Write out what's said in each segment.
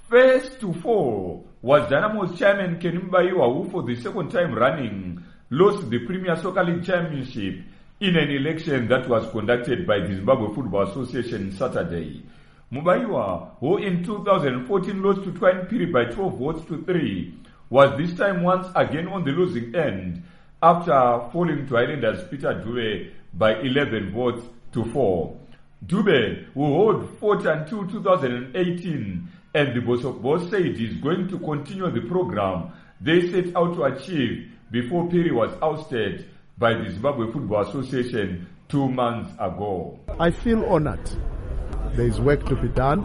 First to fall was Dynamo's chairman Kenny Mbaiwa, who for the second time running lost the Premier Soccer League Championship in an election that was conducted by the Zimbabwe Football Association Saturday. Mbaiwa, who in 2014 lost to Twine Piri by 12 votes to 3, was this time once again on the losing end after falling to Islanders Peter Dube by 11 votes to 4. Dube will hold fort until 2018, and the boss of boss said he's going to continue the program they set out to achieve before Piri was ousted by the Zimbabwe Football Association 2 months ago. I feel honored. There is work to be done,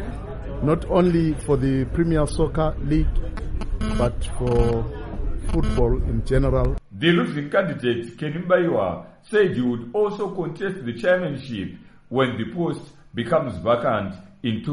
not only for the Premier Soccer League, but for football in general. The losing candidate, Kenny Mbaiwa, said he would also contest the chairmanship when the post becomes vacant in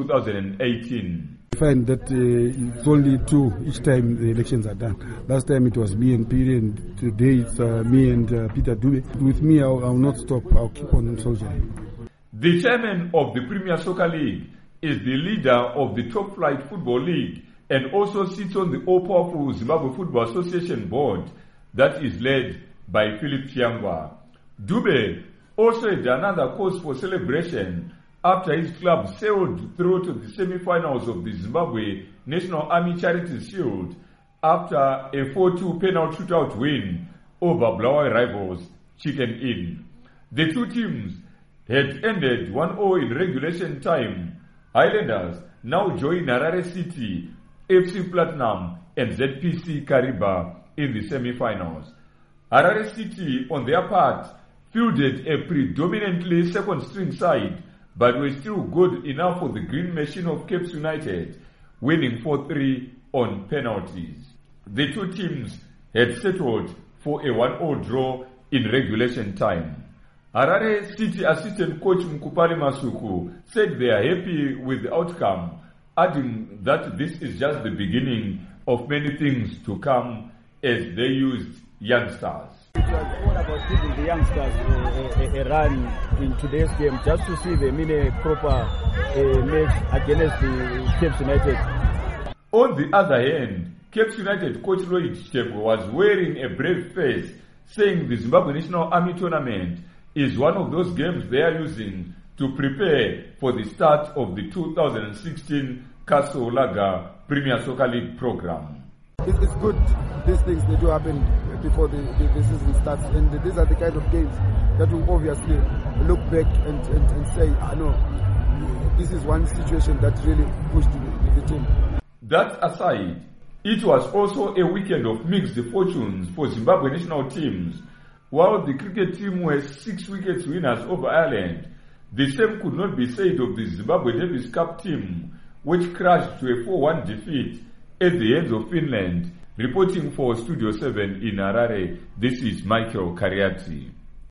2018. I find that it's only two each time the elections are done. Last time it was me and Piri, and today it's me and Peter Dube. With me, I'll not stop. I'll keep on soldiering. The chairman of the Premier Soccer League is the leader of the Top Flight Football League and also sits on the all-powerful Zimbabwe Football Association board that is led by Philip Chiangwa. Dube also had another cause for celebration after his club sailed through to the semi-finals of the Zimbabwe National Army Charity Shield after a 4-2 penalty shootout win over Blawa rivals Chicken Inn. The two teams had ended 1-0 in regulation time. Highlanders now join Harare City, FC Platinum and ZPC Kariba in the semi-finals. Harare City, on their part, fielded a predominantly second-string side, but were still good enough for the Green Machine of Capes United, winning 4-3 on penalties. The two teams had settled for a 1-0 draw in regulation time. Harare City assistant coach Mkupali Masuku said they are happy with the outcome, adding that this is just the beginning of many things to come as they used youngsters. It was all about giving the youngsters a run in today's game, just to see them in a proper match against the Capes United. On the other hand, Capes United coach Lloyd Chego was wearing a brave face, saying the Zimbabwe National Army Tournament is one of those games they are using to prepare for the start of the 2016 Castle Lager Premier Soccer League program. It's good. These things, they do happen before the season starts, and these are the kind of games that will obviously look back and say, no, this is one situation that really pushed the team. That aside, it was also a weekend of mixed fortunes for Zimbabwe national teams. While the cricket team were 6 wickets winners over Ireland, the same could not be said of the Zimbabwe Davis Cup team, which crashed to a 4-1 defeat at the hands of Finland. Reporting for Studio 7 in Harare, this is Michael Kariati.